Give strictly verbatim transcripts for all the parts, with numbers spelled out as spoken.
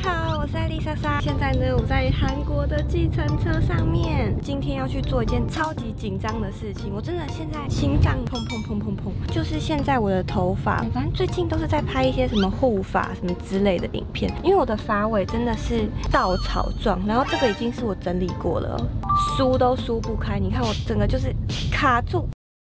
好，我是艾丽莎莎。现在呢，我在韩国的计程车上面，今天要去做一件超级紧张的事情。我真的现在心脏砰砰砰砰砰，就是现在我的头发，反正最近都是在拍一些什么护发什么之类的影片，因为我的发尾真的是稻草状，然后这个已经是我整理过了哦，梳都梳不开。你看我整个就是卡住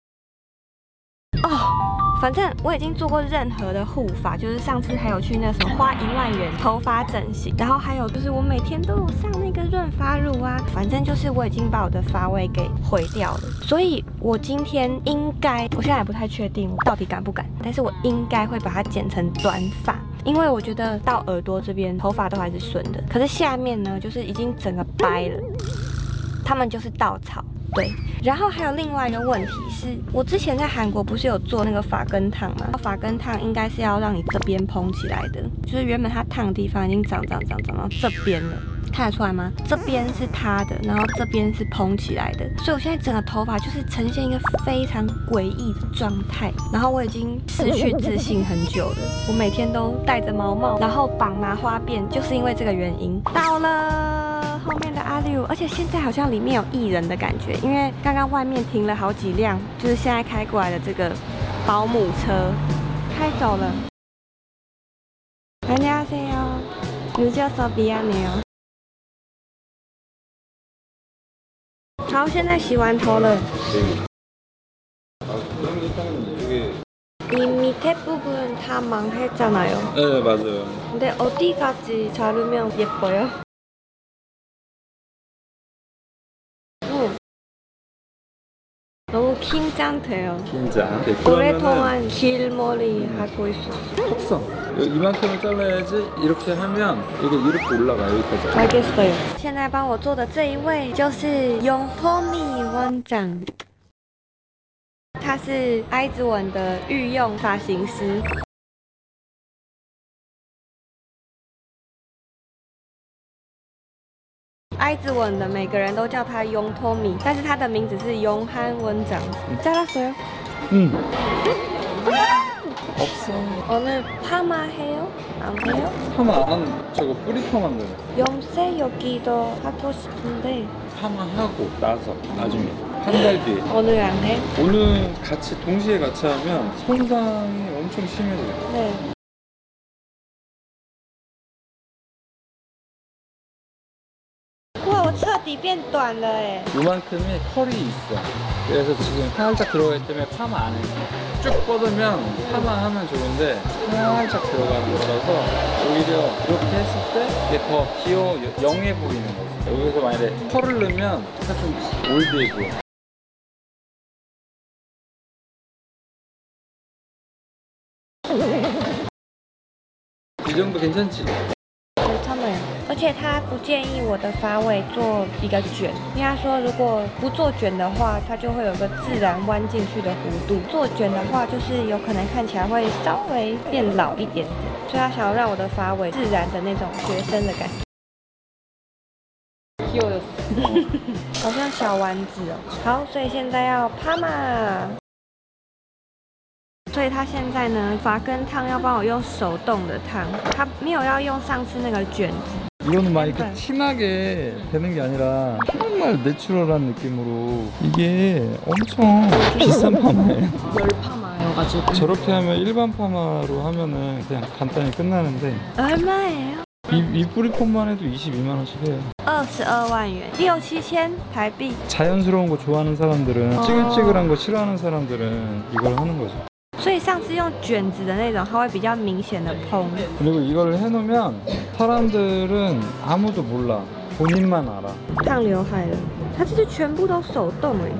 哦。反正我已经做过任何的护发，就是上次还有去那什么花一万元头发整形，然后还有就是我每天都有上那个润发乳啊，反正就是我已经把我的发尾给毁掉了，所以我今天应该，我现在还不太确定我到底敢不敢，但是我应该会把它剪成短发，因为我觉得到耳朵这边头发都还是顺的，可是下面呢就是已经整个掰了，它们就是稻草。对，然后还有另外一个问题是，我之前在韩国不是有做那个发根烫吗？发根烫应该是要让你这边蓬起来的，就是原本它烫的地方已经长长长长到这边了。看得出来吗？这边是塌的，然后这边是蓬起来的，所以我现在整个头发就是呈现一个非常诡异的状态。然后我已经失去自信很久了，我每天都戴着毛帽，然后绑麻花辫，就是因为这个原因。到了后面的阿六，而且现在好像里面有艺人的感觉，因为刚刚外面停了好几辆，就是现在开过来的这个保姆车开走了。안녕하세요，늦어서미안해요。好，现在洗完头了。이 밑에 부분 다 망했잖아요. 네, 맞아요. 근데 어디까지 자르면 예뻐요? 응. 너무 긴장돼요. 긴장. 네, 오랫동안 길 머리 하고 있어. 턱선. 이만큼을 잘라야지. 이렇게 하면 이게 이렇게 올라가 여기까지. 알겠어요. 现在帮我做的这一位就是용토미 원장，他是哀子吻的御用发型师。哀子吻的每个人都叫他용토미，但是他的名字是용한 원장。잘랐어요？ 응. 없어. 오늘 파마 해요? 안 해요? 파마 안 저거 뿌리 파마인데. 염색 여기도 하고 싶은데 파마하고 나서 나중에 한 달 뒤에. 오늘 안 해? 오늘 같이 동시에 같이 하면 손상이 엄청 심해져요. 네. 와, 我彻底变短了哎。 요만큼의 컬이 있어. 그래서 지금 살짝 들어가 있기 때문에 파마 안 해. 쭉 뻗으면 파마하면 좋은데 살짝 들어가는 거라서 오히려 이렇게 했을 때 이게 더 귀여워 영해 보이는 거지. 여기서 만약에 털을 넣으면 약간 좀 올드해 보여. 이 정도 괜찮지? 괜찮아요. 而且他不建议我的发尾做一个卷，因为他说如果不做卷的话，它就会有个自然弯进去的弧度。做卷的话，就是有可能看起来会稍微变老一点点，所以他想要让我的发尾自然的那种学生的感觉。好像小丸子哦。好，所以现在要趴嘛。所以他现在呢，发根烫要帮我用手动的烫，他没有要用上次那个卷子。 이거는 막 이렇게 티나게 되는 게 아니라 정말 내추럴한 느낌으로 이게 엄청 비싼 파마예요. 열 파마여가지고 저렇게 하면 일반 파마로 하면은 그냥 간단히 끝나는데 얼마예요? 이, 이 뿌리폼만 해도 이십이만 원씩 해요. 二十二万元，六七千台币。 자연스러운 거 좋아하는 사람들은 찌글찌글한 거 싫어하는 사람들은 이걸 하는 거죠. 所以上次用卷子的那种，它会比较明显的蓬。 그리고 이걸 해놓으면 사람들은 아무도 몰라. 본인만 알아. 烫刘海了，它这是全部都手动哎。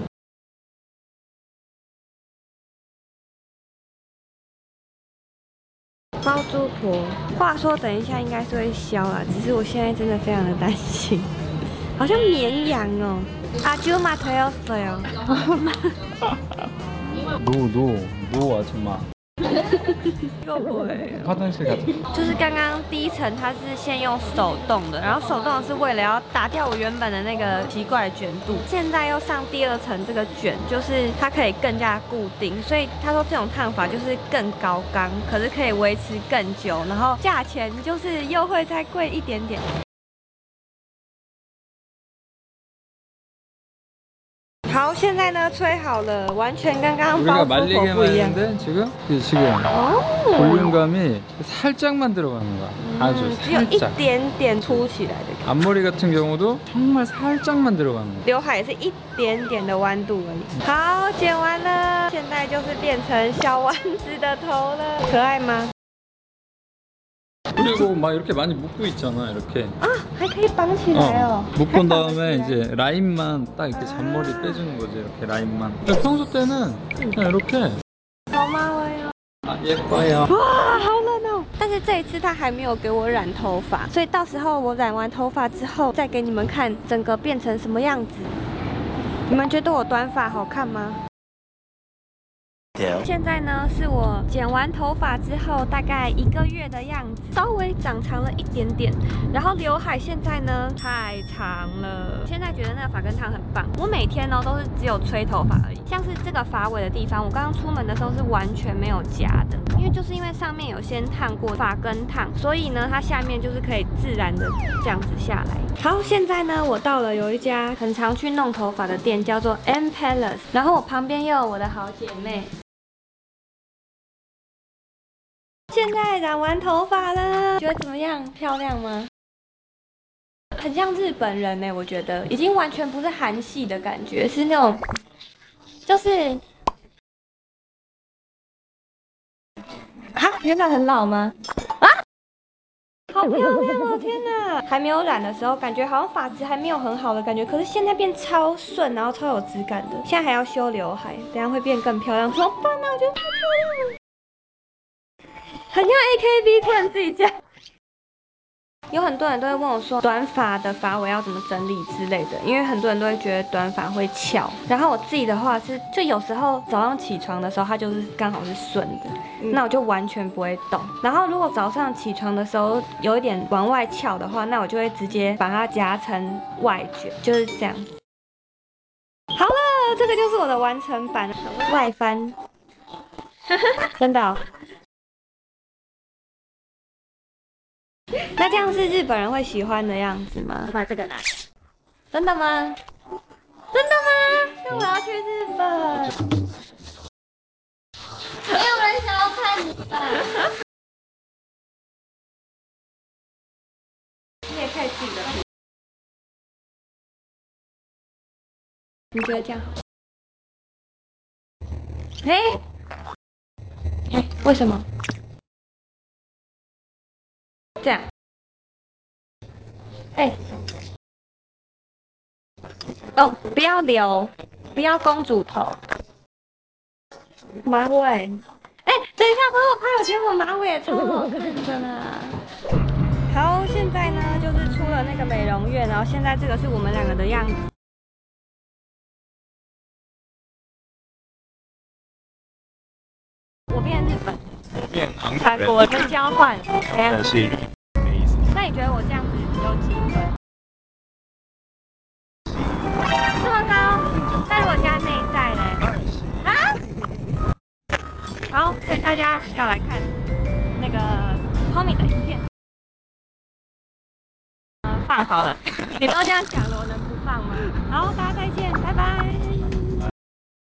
包租婆，话说等一下应该是会消啦，只是我现在真的非常的担心，好像绵羊哦。아줌마 되었어요. 노, 노, 노 아줌마. 又不会。 화장실 가자. 就是刚刚第一层，它是先用手动的，然后手动的是为了要打掉我原本的那个奇怪的卷度。现在又上第二层这个卷，就是它可以更加固定，所以他说这种烫法就是更高刚，可是可以维持更久，然后价钱就是又会再贵一点点。 好，现在呢吹好了，完全跟刚刚包 우리가 租婆 말리게만 不一样。 했는데 지금 지금 어. 볼륨감이 살짝만 들어가는 거야. 아주 只有一 살짝. 点点凸起来的感觉。 앞머리 같은 경우도 정말 살짝만 들어가는 거야. 刘海也是一点点的弯度而已。好，剪完了，现在就是变成小丸子的头了，可爱吗？ 그리고 막 이렇게 많이 묶고 있잖아, 이렇게. 啊，还可以绑起来哦。 묶은 다음에 이제 라인만 딱 이렇게 잔머리 빼주는 거지, 이렇게 라인만. 평소 때는 그냥 이렇게. 好吗？我哟。 아, 예뻐요. 哇，好冷哦！但是这一次他还没有给我染头发，所以到时候我染完头发之后，再给你们看整个变成什么样子。你们觉得我短发好看吗？ 现在呢，是我剪完头发之后大概一个月的样子，稍微长长了一点点。然后刘海现在呢太长了，现在觉得那个发根烫很棒。我每天呢都是只有吹头发而已，像是这个发尾的地方，我刚刚出门的时候是完全没有夹的，因为就是因为上面有先烫过发根烫，所以呢它下面就是可以自然的这样子下来。好，现在呢我到了有一家很常去弄头发的店，叫做 M Palace， 然后我旁边又有我的好姐妹。 现在染完头发了，觉得怎么样？漂亮吗？很像日本人呢，我觉得已经完全不是韩系的感觉，是那种，就是啊，原本很老吗？啊，好漂亮哦！天哪，还没有染的时候，感觉好像发质还没有很好的感觉，可是现在变超顺，然后超有质感的。现在还要修刘海，等下会变更漂亮，怎么办呢？我觉得太漂亮了。 很像 A K B， 突然自己讲。有很多人都会问我说，短发的发尾要怎么整理之类的，因为很多人都会觉得短发会翘。然后我自己的话是，就有时候早上起床的时候，它就是刚好是顺的，嗯、那我就完全不会动。然后如果早上起床的时候有一点往外翘的话，那我就会直接把它夹成外卷，就是这样。好了，这个就是我的完成版，外翻，真的、哦。 那这样是日本人会喜欢的样子吗？我把这个拿。真的吗？真的吗？那我要去日本。没有人想要看你吧？你也可以自己的。你觉得这样好？哎，哎，为什么？这样。哎。 哦，不要留，不要公主头，马尾。哎，等一下，帮我拍，我觉得我马尾也超好看的啦。好，现在呢就是出了那个美容院，然后现在这个是我们两个的样子。我变日本， 变韩韩国人交换，哎呀， 是没意思。 那你觉得我这样子有几分？ 这么高？那如果加内在嘞？啊？好，所以大家要来看那个 Tommy 的影片。呃，放好了，你都这样讲了，我能不放吗？好，大家再见，拜拜。